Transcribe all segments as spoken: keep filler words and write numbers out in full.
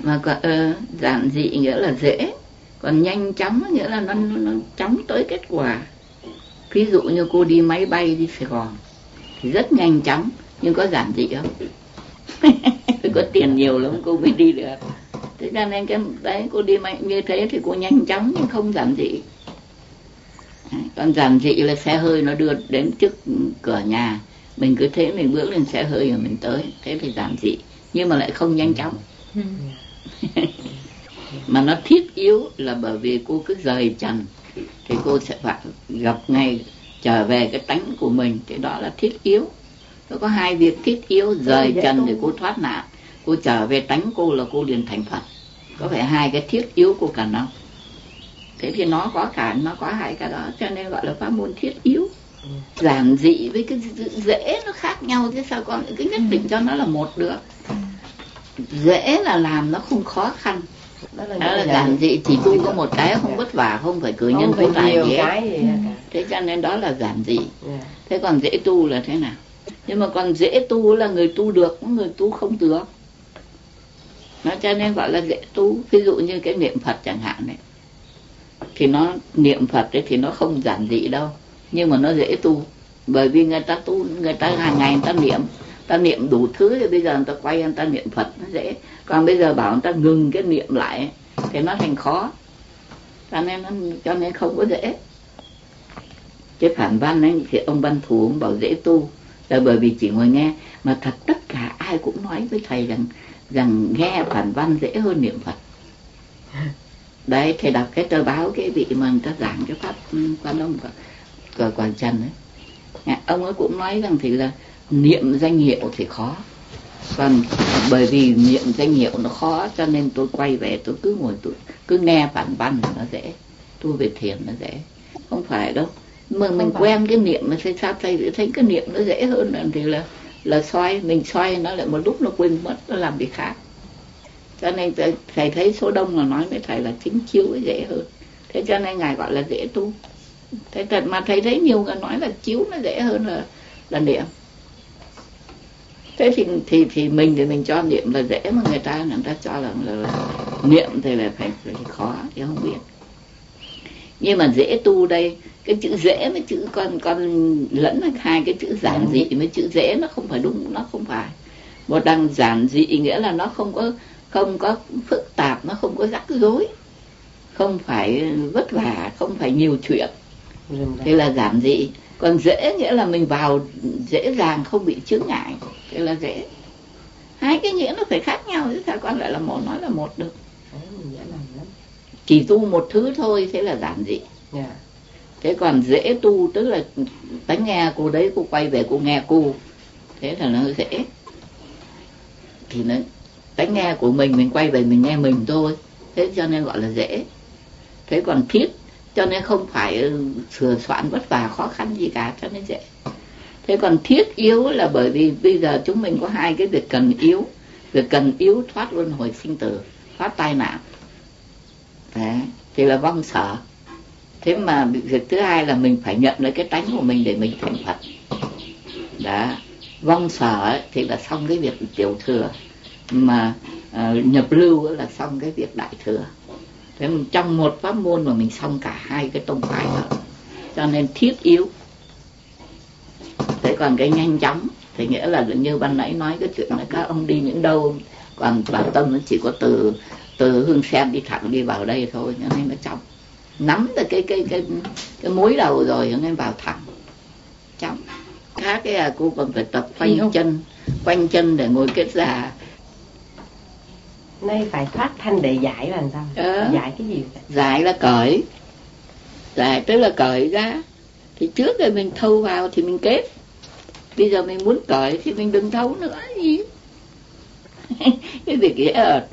Mà còn uh, giản dị nghĩa là dễ, còn nhanh chóng nghĩa là nó, nó, nó chóng tới kết quả. Ví dụ như cô đi máy bay đi Sài Gòn thì rất nhanh chóng, nhưng có giản dị không? Phải có tiền nhiều lắm cô mới đi được. Thế cho nên cái đấy cô đi máy như thế thì cô nhanh chóng nhưng không giản dị. Còn giản dị là xe hơi nó đưa đến trước cửa nhà, mình cứ thế mình bước lên xe hơi rồi mình tới, thế thì giản dị, nhưng mà lại không nhanh chóng. Mà nó thiết yếu là bởi vì cô cứ rời trần thì cô sẽ phải gặp ngay trở về cái tánh của mình, thì đó là thiết yếu. Nó có hai việc thiết yếu: rời trần để cô thoát nạn, cô trở về tánh cô là cô liền thành Phật. Có phải hai cái thiết yếu cô cần không? Thế thì nó có cả, nó có hai cái đó, cho nên gọi là pháp môn thiết yếu. Giản dị với cái dễ nó khác nhau chứ sao con cứ nhất định cho nó là một được. Dễ là làm nó không khó khăn, đó là, đó là giản dị, chỉ tu có một cái, không vất vả, không phải cử nhân phú tài gì hết. Thế cho nên đó là giản dị. Thế còn dễ tu là thế nào? Nhưng mà còn dễ tu là người tu được, người tu không được. Nó cho nên gọi là dễ tu. Ví dụ như cái niệm Phật chẳng hạn này, thì nó niệm Phật ấy thì nó không giản dị đâu, nhưng mà nó dễ tu. Bởi vì người ta tu, người ta hàng ngày người ta niệm, ta niệm đủ thứ, thì bây giờ người ta quay người ta niệm Phật nó dễ. Còn bây giờ bảo người ta ngừng cái niệm lại ấy, thì nó thành khó. Cho nên, nó, cho nên không có dễ. Cái phản văn ấy thì ông Văn Thù ông bảo dễ tu là bởi vì chỉ ngồi nghe. Mà thật tất cả ai cũng nói với thầy rằng rằng nghe phản văn dễ hơn niệm Phật. Đấy, thầy đọc cái tờ báo cái vị mà người ta giảng cái pháp Quan Âm của Quảng Trần ấy, ông ấy cũng nói rằng thì là niệm danh hiệu thì khó, còn bởi vì niệm danh hiệu nó khó cho nên tôi quay về tôi cứ ngồi tôi cứ nghe phản văn là nó dễ, tu về thiền nó dễ. Không phải đâu, mà mình quen cái niệm mà thấy sao thầy thấy cái niệm nó dễ hơn là thì là là xoay, mình xoay nó lại một lúc nó quên mất, nó làm việc khác. Cho nên thầy thấy số đông là nói với thầy là chính chiếu ấy dễ hơn. Thế cho nên ngài gọi là dễ tu. Thế thật mà thầy thấy nhiều người nói là chiếu nó dễ hơn là là niệm. Thế thì thì thì mình thì mình cho niệm là dễ, mà người ta người ta cho rằng là, là, là niệm thì là phải, phải khó thì không biết. Nhưng mà dễ tu đây, cái chữ dễ với chữ con con lẫn hai cái chữ giản dị với chữ dễ nó không phải đúng, nó không phải. Một đằng giản dị nghĩa là nó không có không có phức tạp, nó không có rắc rối, không phải vất vả, không phải nhiều chuyện, thế là giản dị. Còn dễ nghĩa là mình vào dễ dàng, không bị chướng ngại, thế là dễ. Hai cái nghĩa nó phải khác nhau chứ sao con lại là một nói là một được. Chỉ tu một thứ thôi, thế là giản dị. Thế còn dễ tu tức là tánh nghe cô đấy, cô quay về cô nghe cô, thế là nó dễ. Thì nó tánh nghe của mình, mình quay về mình nghe mình thôi, thế cho nên gọi là dễ. Thế còn thiết cho nên không phải sửa soạn vất vả khó khăn gì cả, cho nên dễ. Thế còn thiết yếu là bởi vì bây giờ chúng mình có hai cái việc cần yếu. Việc cần yếu thoát luân hồi sinh tử, thoát tai nạn, đấy, thì là vong sở. Thế mà việc thứ hai là mình phải nhận lấy cái tánh của mình để mình thành Phật. Đó, vong sở thì là xong cái việc tiểu thừa, mà uh, nhập lưu là xong cái việc đại thừa. Thế mình trong một pháp môn mà mình xong cả hai cái tông phái đó, cho nên thiết yếu. Thế còn cái nhanh chóng thì nghĩa là như ban nãy nói cái chuyện là các ông đi những đâu, còn Bảo Tâm nó chỉ có từ từ Hương Sen đi thẳng đi vào đây thôi, cho nên nó chóng. Nắm được cái cái cái cái mối đầu rồi cho nên vào thẳng chóng. Khác cái là cô còn phải tập quanh chân, quanh chân để ngồi kết già. Nay phải thoát thanh để giải là làm sao? Ờ, giải cái gì vậy? Giải là cởi. Giải tức là cởi ra. Thì trước rồi mình thâu vào thì mình kết. Bây giờ mình muốn cởi thì mình đừng thâu nữa gì. Cái việc dễ ợt.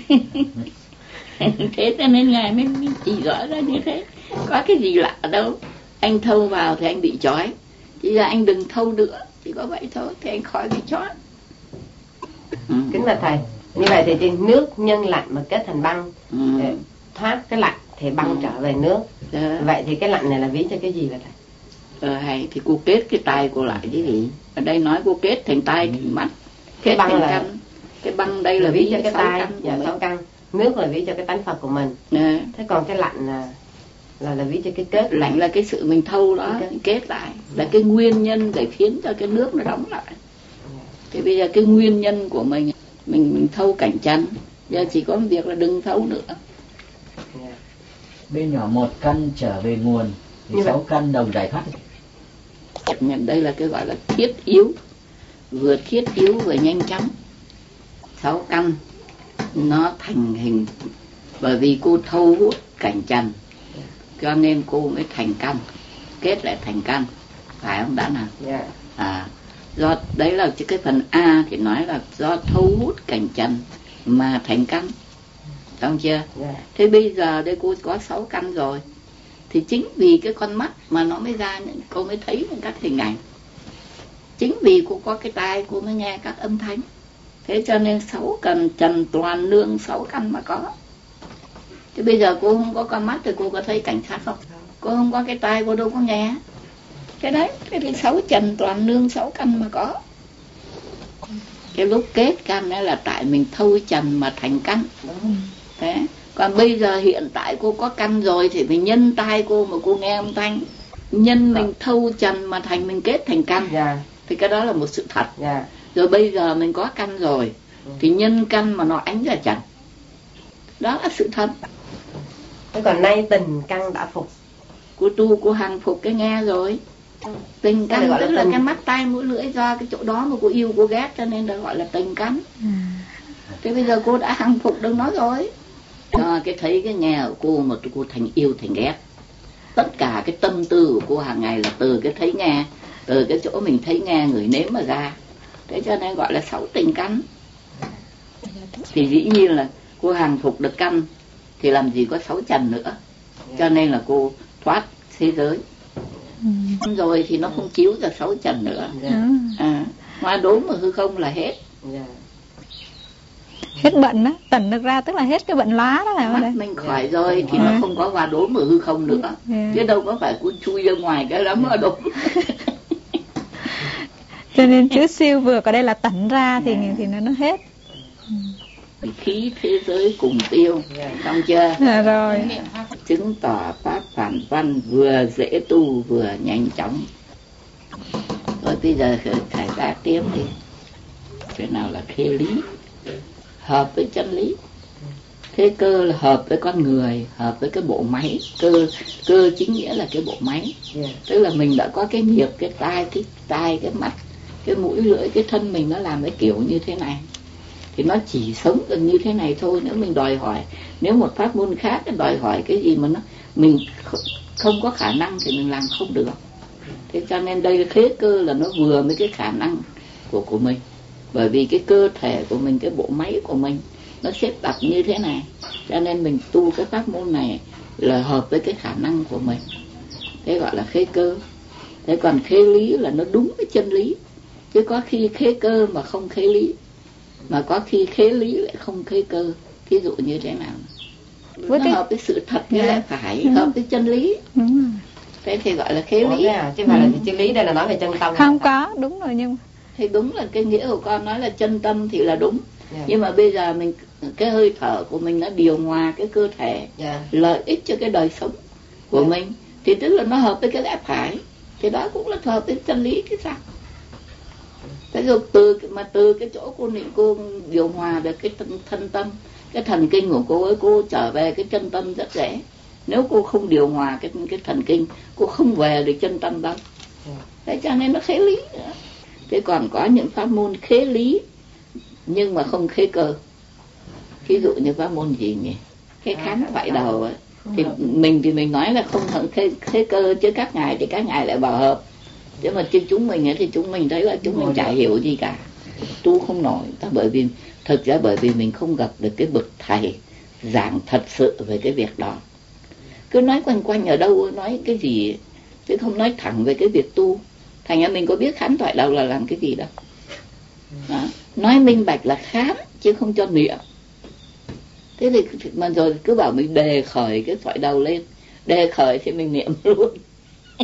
Thế cho nên ngài mới chỉ rõ ra như thế. Có cái gì lạ đâu. Anh thâu vào thì anh bị trói, chỉ là anh đừng thâu nữa, chỉ có vậy thôi thì anh khỏi bị trói. Ừ. Kính bạch thầy, như vậy thì trên nước nhân lạnh mà kết thành băng, ừ. thoát cái lạnh thì băng ừ. trở về nước. Đó. Vậy thì cái lạnh này là ví cho cái gì vậy thầy? Ờ hay thì cô kết cái tay cô lại chứ gì. Ở đây nói cô kết thành tay thành mắt, kết cái băng thành là chân. cái, Cái băng đây là ví ví cho cái tay, dạ, mình. sáu căn. Nước là ví cho cái tánh Phật của mình. Nè. Thế còn cái lạnh là là là ví cho cái kết. Lạnh là cái sự mình thâu đó, kết, kết lại, là cái nguyên nhân để khiến cho cái nước nó đóng lại. Thì bây giờ cái nguyên nhân của mình, mình mình thâu cảnh chăn, giờ chỉ có một việc là đừng thâu nữa. Bên nhỏ một căn trở về nguồn thì như sáu vậy. Căn đồng giải thoát. Nhận đây là cái gọi là thiết yếu, vừa thiết yếu vừa nhanh chóng. Sáu căn nó thành hình bởi vì cô thâu hút cảnh trần, cho nên cô mới thành căn, kết lại thành căn, phải không đã nào? Yeah. À, do đấy là cái phần A thì nói là do thâu hút cảnh trần mà thành căn, đúng chưa? Yeah. Thế bây giờ đây cô có sáu căn rồi, thì chính vì cái con mắt mà nó mới ra, cô mới thấy những các hình ảnh. Chính vì cô có cái tai cô mới nghe các âm thanh. Thế cho nên sáu căn trần toàn nương sáu căn mà có. Thế bây giờ cô không có con mắt thì cô có thấy cảnh sát không? Cô không có cái tai cô đâu có nghe. Cái đấy, cái thì sáu trần toàn nương sáu căn mà có. Cái lúc kết căn đó là tại mình thâu trần mà thành căn. Thế. Còn bây giờ hiện tại cô có căn rồi thì mình nhân tai cô mà cô nghe âm thanh. Nhân mình thâu trần mà thành mình kết thành căn. Yeah. Thì cái đó là một sự thật. Yeah. Rồi bây giờ mình có căn rồi thì nhân căn mà nó ánh ra trần. Đó là sự thật. Thế còn nay tình căn đã phục. Cô tu cô hàng phục cái nghe rồi. Tình căn tức là, là cái mắt tai mũi lưỡi, do cái chỗ đó mà cô yêu cô ghét cho nên được gọi là tình căn. À. Thế bây giờ cô đã hàng phục được nó rồi. Do cái thấy cái nghe của cô mà cô thành yêu thành ghét. Tất cả cái tâm tư của cô hàng ngày là từ cái thấy nghe, từ cái chỗ mình thấy nghe người nếm mà ra. Thế cho nên gọi là sáu tình căn. Thì dĩ nhiên là cô hàng phục được căn thì làm gì có sáu trần nữa. Cho nên là cô thoát thế giới. Ừ. Rồi thì nó không chiếu ra sáu trần nữa. À, hoa đốn mà hư không là hết. Hết bệnh đó, tỉnh được ra tức là hết cái bệnh lá đó là mắt mình khỏi rồi thì à. Nó không có hoa đốn mà hư không nữa. Yeah. Chứ đâu có phải cô chui ra ngoài cái lắm hoa đốn. Cho nên chữ siêu vừa ở đây là tỉnh ra thì yeah. Thì nó nó hết. Khí thế giới cùng tiêu, xong chưa? À, rồi. Chứng tỏ pháp phản văn vừa dễ tu vừa nhanh chóng. Rồi bây giờ khai tác tiếp đi. Cái nào là khê lý, hợp với chân lý. Thế cơ là hợp với con người, hợp với cái bộ máy. Cơ cơ chính nghĩa là cái bộ máy. Yeah. Tức là mình đã có cái nghiệp, cái tai, cái tai, cái mắt, cái mũi lưỡi, cái thân mình nó làm cái kiểu như thế này. Thì nó chỉ sống được như thế này thôi. Nếu mình đòi hỏi, nếu một pháp môn khác đòi hỏi cái gì mà nó mình không có khả năng thì mình làm không được. Thế cho nên đây khế cơ là nó vừa với cái khả năng của của mình. Bởi vì cái cơ thể của mình, cái bộ máy của mình nó xếp đặt như thế này, cho nên mình tu cái pháp môn này là hợp với cái khả năng của mình. Thế gọi là khế cơ. Thế còn khế lý là nó đúng với chân lý. Chứ có khi khế cơ mà không khế lý, mà có khi khế lý lại không khế cơ. Ví dụ như thế nào? Với nó cái... hợp với sự thật với lại phải, ừ. Hợp với chân lý. Ừ. Thế thì gọi là khế lý. À, chứ phải ừ. Là chân lý đây là nói về chân tâm. Không có, đúng rồi nhưng thì đúng là cái nghĩa của con nói là chân tâm thì là đúng. Yeah. Nhưng mà bây giờ mình cái hơi thở của mình nó điều hòa cái cơ thể, yeah. Lợi ích cho cái đời sống của yeah. Mình thì tức là nó hợp với cái lẽ phải, thì đó cũng là hợp với chân lý chứ sao. Thế rồi từ mà từ cái chỗ cô niệm cô điều hòa được cái thân, thân tâm, cái thần kinh của cô ấy, cô trở về cái chân tâm rất dễ. Nếu cô không điều hòa cái cái thần kinh, cô không về được chân tâm đâu. Yeah. Thế cho nên nó khế lý nữa. Thế còn có những pháp môn khế lý nhưng mà không khế cơ. Ví dụ như pháp môn gì nhỉ? Cái kháng thoại đầu ấy. Thì mình thì mình nói là không khế, khế cơ, chứ các ngài thì các ngài lại bảo hợp. Chứ mà chứ chúng mình ấy thì chúng mình thấy là chúng mình chả hiểu gì cả. Tu không nổi. Ta bởi vì thực ra bởi vì mình không gặp được cái bậc thầy giảng thật sự về cái việc đó. Cứ nói quanh quanh ở đâu, nói cái gì chứ không nói thẳng về cái việc tu. Thành ra mình có biết khám thoại đầu là làm cái gì đâu. Đó. Nói minh bạch là khám chứ không cho niệm. Thế thì mà rồi cứ bảo mình đề khởi cái thoại đầu lên, đề khởi thì mình niệm luôn.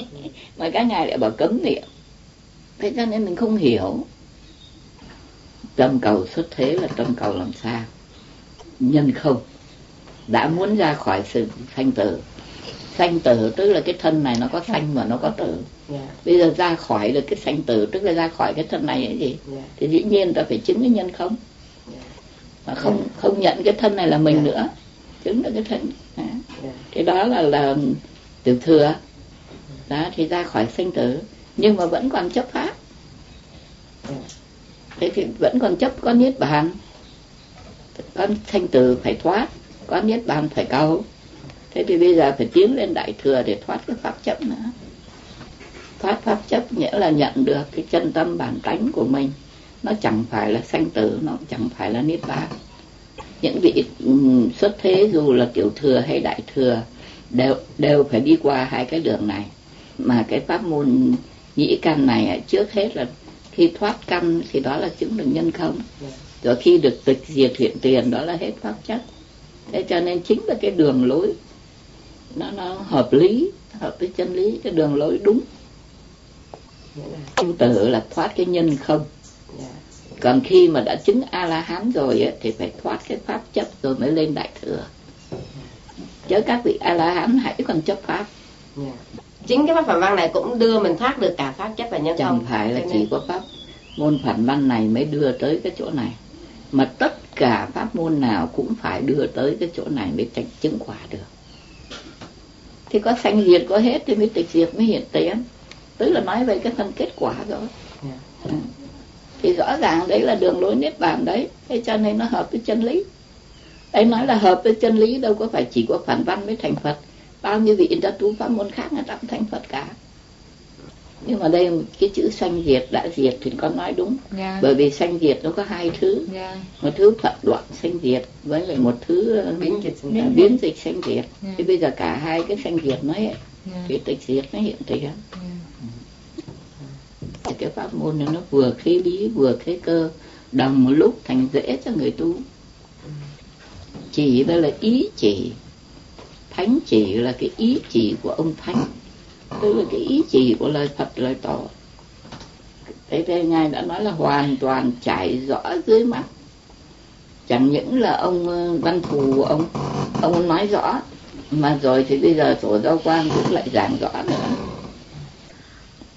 Mà các ngài lại bảo cấm niệm. Thế cho nên mình không hiểu. Tâm cầu xuất thế là tâm cầu làm sao? Nhân không. Đã muốn ra khỏi sự sanh tử. Sanh tử tức là cái thân này nó có sanh mà nó có tử. Yeah. Bây giờ ra khỏi được cái sanh tử, tức là ra khỏi cái thân này ấy gì? Yeah. Thì dĩ nhiên ta phải chứng cái nhân không. Yeah. Mà không yeah. không nhận cái thân này là mình yeah. nữa, chứng được cái thân. Đó. Yeah. Thì đó là là tiểu thừa. Đó thì ra khỏi sanh tử, nhưng mà vẫn còn chấp pháp. Yeah. Thế thì vẫn còn chấp có niết bàn. Có sanh tử phải thoát, có niết bàn phải cầu. Thế thì bây giờ phải tiến lên đại thừa để thoát cái pháp chấp nữa. Thoát pháp chấp nghĩa là nhận được cái chân tâm bản tánh của mình. Nó chẳng phải là sanh tử, nó chẳng phải là niết bàn. Những vị xuất thế dù là tiểu thừa hay đại thừa đều đều phải đi qua hai cái đường này. Mà cái pháp môn nhĩ căn này trước hết là khi thoát căn thì đó là chứng được nhân không. Rồi khi được tịch diệt hiện tiền đó là hết pháp chấp. Thế cho nên chính là cái đường lối nó nó hợp lý, hợp với chân lý, cái đường lối đúng. Tu tử là thoát cái nhân không. Còn khi mà đã chứng A La Hán rồi ấy, thì phải thoát cái pháp chấp rồi mới lên đại thừa. Chứ các vị A La Hán hãy còn chấp pháp. Chính cái pháp phản văn này cũng đưa mình thoát được cả pháp chấp và nhân không. Chẳng phải là chỉ có pháp môn phản văn này mới đưa tới cái chỗ này, mà tất cả pháp môn nào cũng phải đưa tới cái chỗ này mới chứng quả được. Thì có sanh diệt có hết thì mới tịch diệt mới hiện tiền. Tức là nói về cái phần kết quả rồi. Yeah. Ừ. Thì rõ ràng đấy là đường lối niết bàn đấy. Thế cho nên nó hợp với chân lý. Đấy nói là hợp với chân lý, đâu có phải chỉ có phản văn mới thành Phật. Bao nhiêu vị ta tu pháp môn khác người ta cũng thành Phật cả. Nhưng mà đây cái chữ sanh diệt đã diệt thì con nói đúng. Yeah. Bởi vì sanh diệt nó có hai thứ. Yeah. Một thứ Phật đoạn sanh diệt với lại một thứ biến dịch sanh, biến dịch sanh diệt. Yeah. Thì bây giờ cả hai cái sanh diệt nó ấy, yeah. Thì tịch diệt nó hiện tiền. Yeah. Thì cái pháp môn này nó vừa khí lý vừa khí cơ, đồng một lúc thành dễ cho người tu. Chỉ đó là ý chỉ. Thánh chỉ là cái ý chỉ của ông Thánh. Tức là cái ý chỉ của lời Phật, lời Tổ. Thế thế Ngài đã nói là hoàn toàn trải rõ dưới mắt. Chẳng những là ông Văn Thù, ông ông nói rõ, mà rồi thì bây giờ Tổ Giao Quang cũng lại giảng rõ nữa.